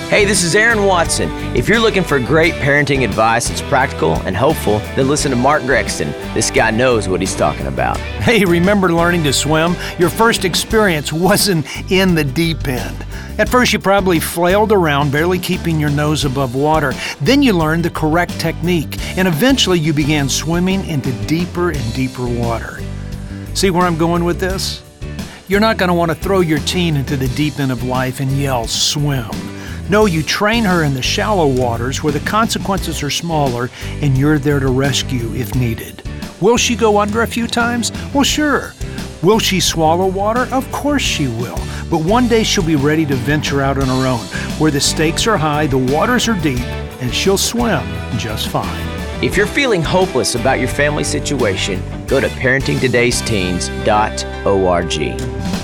Hey, this is Aaron Watson. If you're looking for great parenting advice that's practical and hopeful, then listen to Mark Grexton. This guy knows what he's talking about. Hey, remember learning to swim? Your first experience wasn't in the deep end. At first, you probably flailed around, barely keeping your nose above water. Then you learned the correct technique, and eventually you began swimming into deeper and deeper water. See where I'm going with this? You're not going to want to throw your teen into the deep end of life and yell, swim. No, you train her in the shallow waters where the consequences are smaller and you're there to rescue if needed. Will she go under a few times? Well, sure. Will she swallow water? Of course she will. But one day she'll be ready to venture out on her own, where the stakes are high, the waters are deep, and she'll swim just fine. If you're feeling hopeless about your family situation, go to parentingtodaysteens.org.